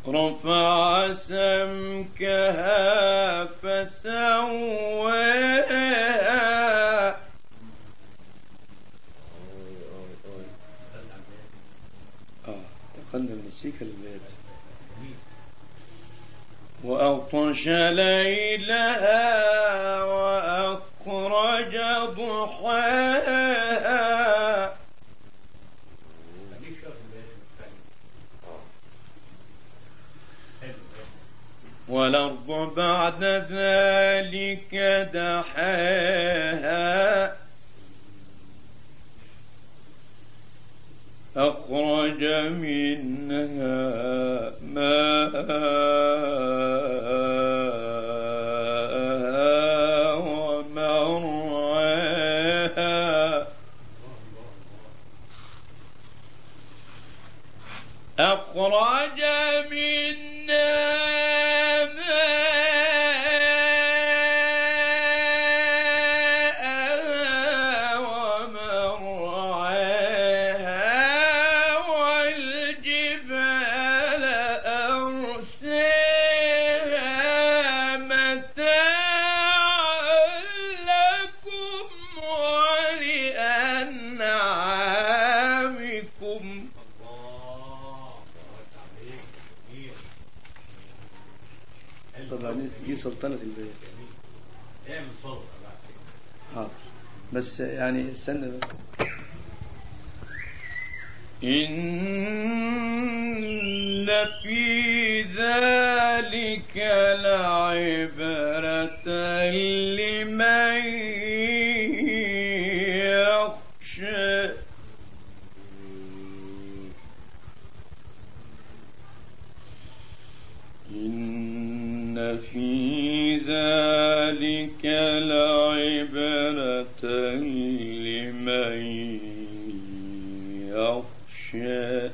رفع سمكها فسواها دخلنا من السيكة للبيت. وأغطش ليلها وأخرج ضحاها والأرض بعد ذلك دحاها أخرج منها ماءها ومرعاها أخرج منها سلطنة البيت. بس يعني استنى إن في ذلك لعبرة لمن يخشى. إن في ذلك لعبرة لمن يخشى.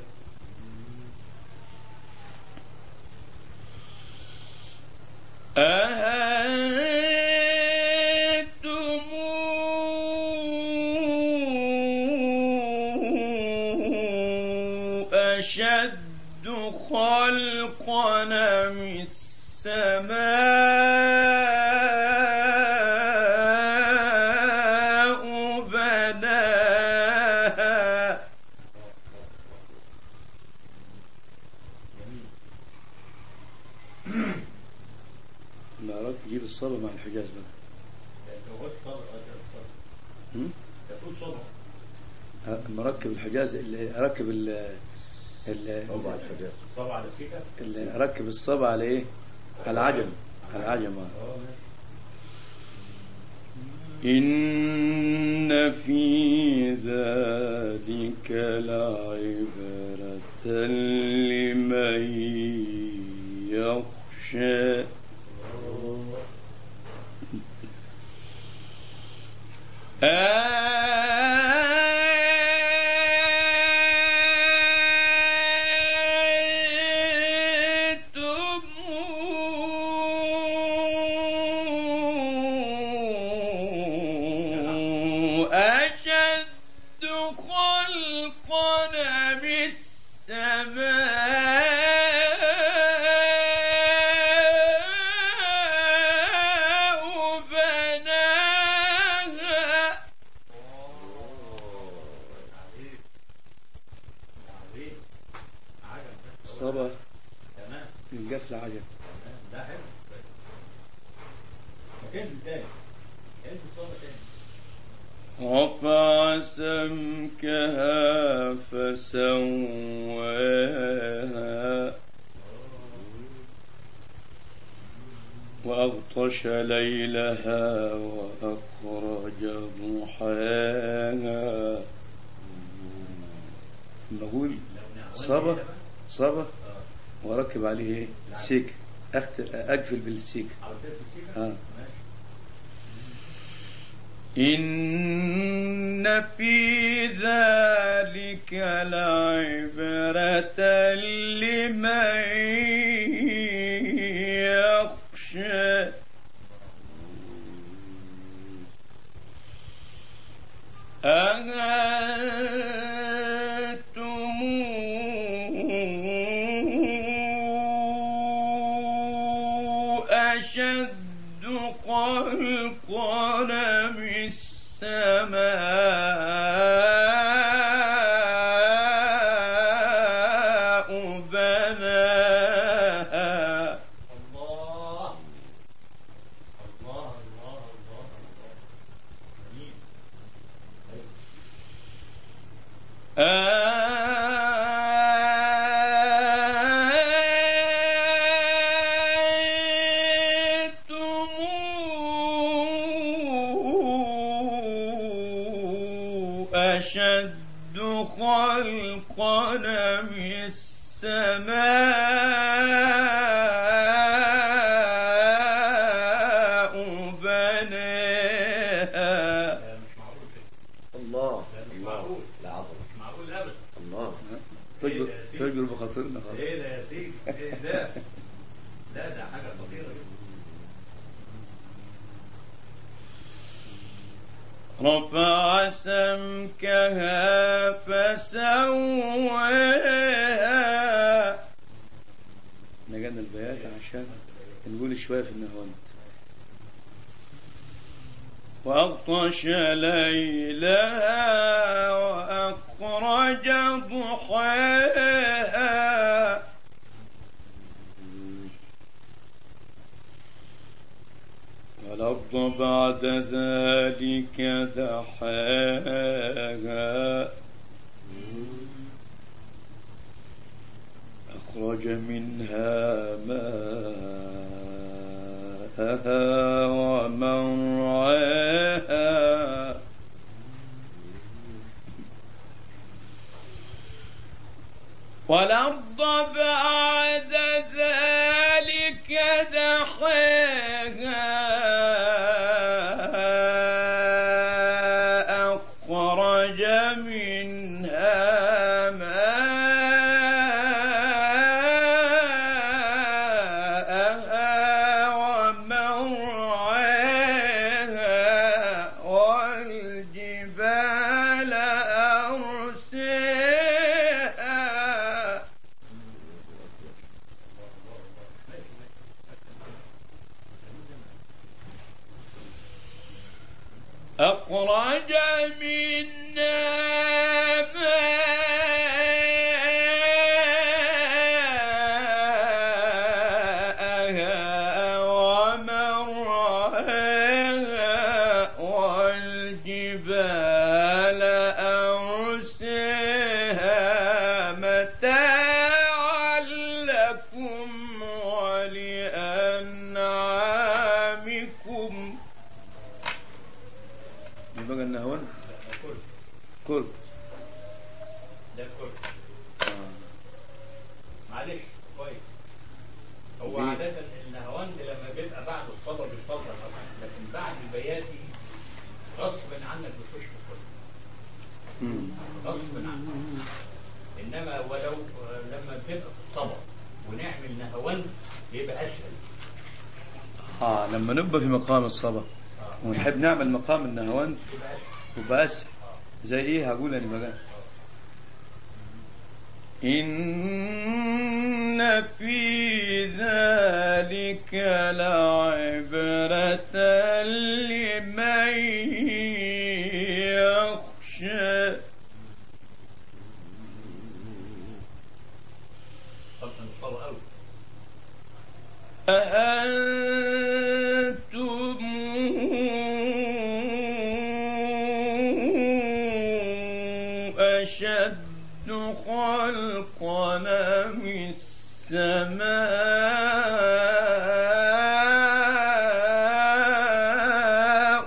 أأنتم أشد خلقا من السماء بناها. ما تجيب الصبا مع الحجاز بقى. مركب الحجاز اللي اركب اللي اركب الصبا على ايه؟ على العجم. على العجم. إن في ذلك لعبرة لمن يخشى. الصبا القفل عجب. رفع سمكها فسواها وأغطش ليلها وأخرج ضحاها. نقول صبا واركب عليه ايه؟ سيك. اقفل بالسيك. إن في ذلك لعبرة لمن يخشى. أأنتم أشد خلقا من السماء بناها. الله الله الله الله الله. جميل. أشد خلقا من السماء بناها. مش معقول كده. الله مش معقول. لا عظمة مش معقول ابدا. الله تجبر بخاطرنا خلاص. ايه ده يا سيدي؟ ايه ده؟ لا ده حاجه خطيره جدا. رفع سمكها فسواها. نجانا البيات عشان نقول شوية في النهوند. وأغطش ليلها وأخرج ضحاها. والأرض بعد ذلك دحاها. أخرج منها ماءها ومرعاها. والأرض بعد ذلك دحاها. أخرج منها ماءها ومرعاها. والجبال أرساها. أخرج منها ماءها ومرعاها. والجبال أرساها متاعا لكم ولأنعامكم. يبقى النهوان كل ده الكل. معلش كويس. هو ليه؟ عادة النهواند لما بيبقى بعد الصبر بيفضل طبعا، لكن بعد البياتي غصب عنك بتخش في الكل. غصب عنك. انما ولو لما بتبقى في الصبر ونعمل نهواند بيبقى اسهل. لما نبقى في مقام الصبا ونحب نعمل مقام النهوان بيبقى اسهل. وبس. زي ايه هقول انا بقى؟ إن في ذلك لعبرة لمن يخشى. طبعا الصبر قوي. أأنتم أشد خلقا من السماء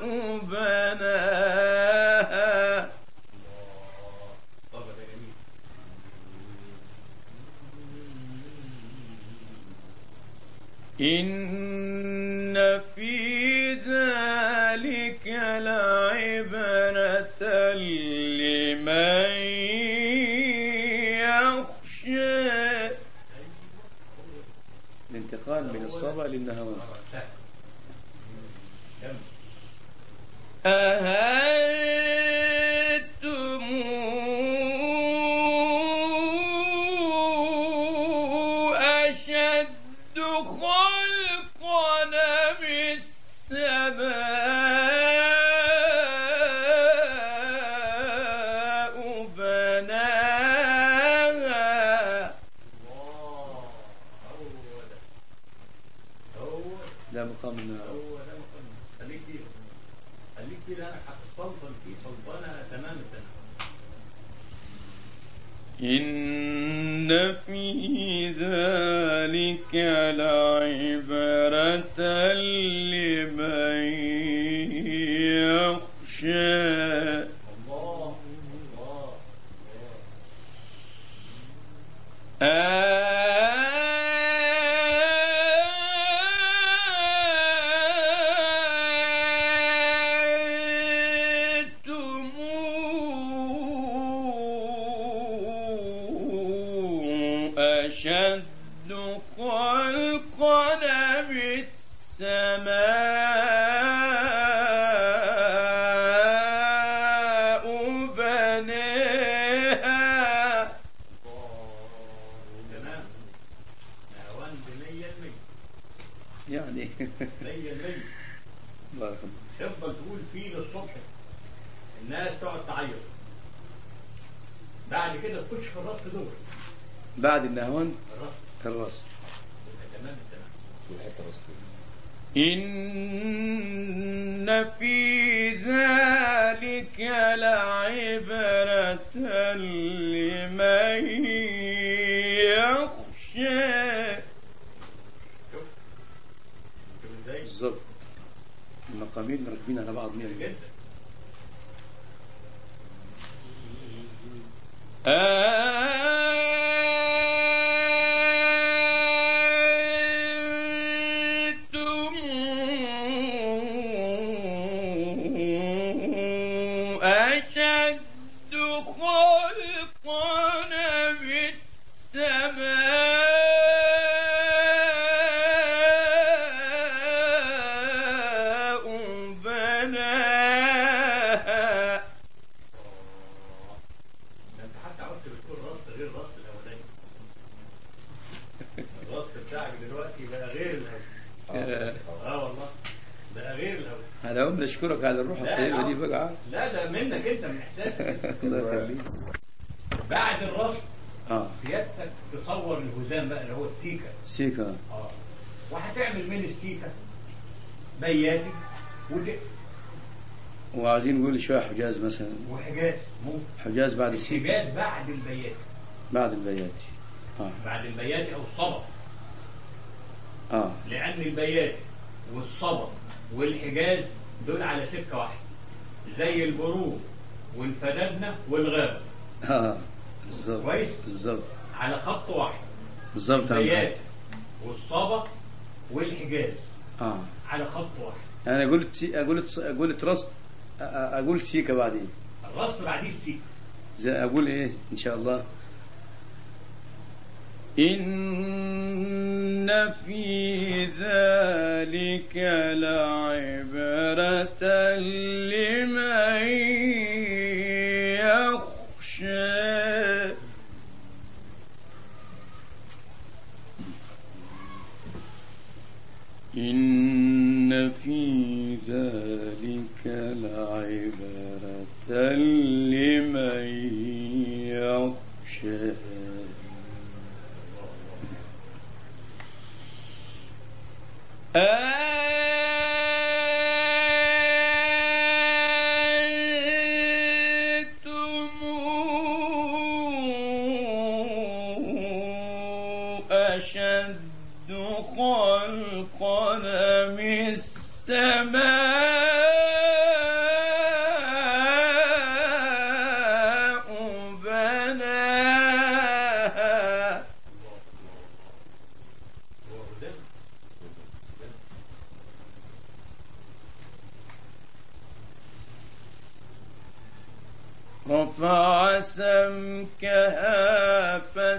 بناها. طبعا ده جميل. إن في ذلك لعبرة لمن يخشى. الانتقال من الصبا للنهوان. أهنتم أشد خلقا لا مقام النهار. هو ده مقام. خليك فيه، خليك فيه، لأنك هتستلطن فيه سلطنة تمام التمام. إن في ذلك لعبرة لمن يخشى. الله الله أنتم أشد خلقا من السماء بناها. تمام. نهوان بمية المية. يعني مية المية. بارك الله. تفضل تقول فيه للصبح، الناس تقعد تعيط، بعد كده تخش في الرصد دول. بعد النهوان الرصد كالرصد. تمام التمام. إن في ذلك لعبرة لمن يخشى. شوف ازاي بالضبط، المقامين راكبين على بعض 100%. جدا. أنتم أشد خلقا من السماء بناها. ده انت حتى عرفت بتقول رصد غير الرصد الاولاني. الرصد بتاعك دلوقتي بقى غير الاول. والله بقى غير الاول. هذا هم نشكرك على الروح الطيبة دي بقى. لا ده منك انت، من احساسك. الله يخليك. بعد الرصد اه سيادتك تصور الهزام بقى اللي هو السيكا. سيكا. وهتعمل من السيكا بياتي وعايزين نقول شوية حجاز مثلا. وحجاز ممكن. حجاز بعد السيكا. حجاز بعد البياتي. بعد البياتي. بعد البياتي او الصبا. لان البياتي والصبا والحجاز دول على سكه واحده، زي البروج والفدادنه والغابه. بالظبط. كويس. بالظبط. على خط واحد. بالظبط. البياتي والصبا والحجاز على خط واحد. انا قلت رصد، اقول سيكا بعدين. الرصد بعديه السيكا. زي اقول ايه ان شاء الله. إن في ذلك لعبرة لمن يخشى. إن في ذلك لعبرة لمن يخشى. أنتم أشد خلقا من السماء بناها. رفع سمكها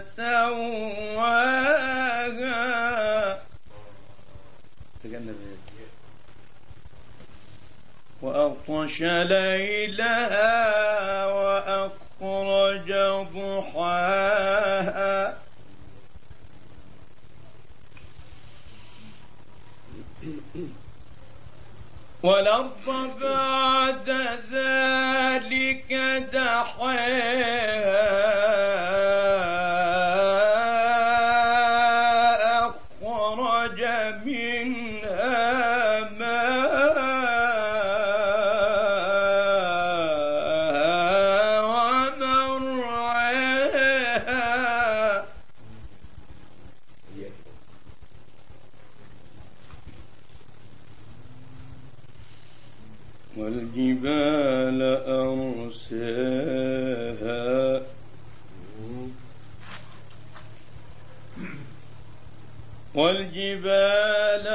فسواها وأغطش ليلها وأخرج ضحاها. والأرض بعد ذلك دحاها أخرج منها والجبال أرساها والجبال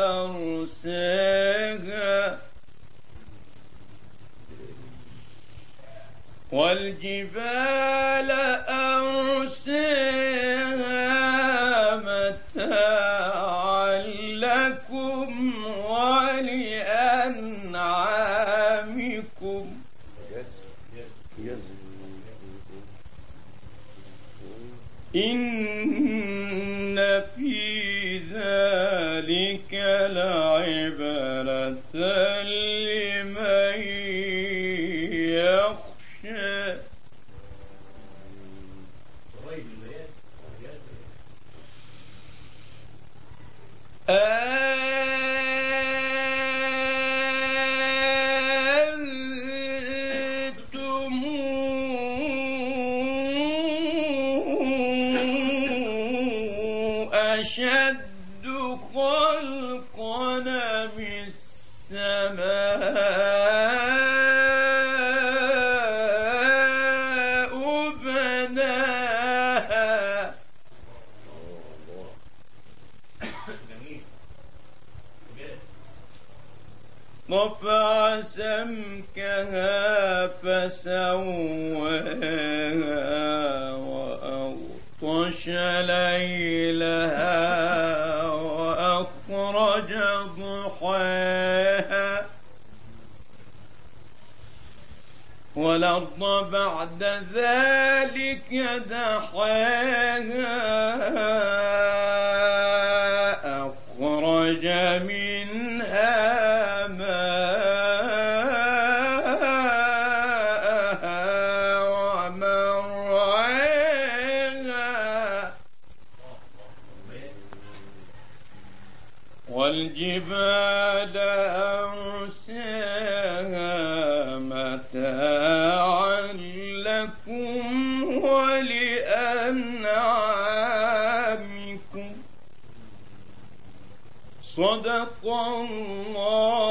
أرساها والجبال أرساها متاعا لكم ولأنعامكم إن في ذلك لعبرة لمن يخشى أنتم أشد خلقا من السماء بناها رفع سمكها فسواها وأغطش ليلها وأخرج ضحاها والأرض بعد ذلك دحاها أخرج منها والجبال أرساها متاعا لكم ولأنعامكم صدق الله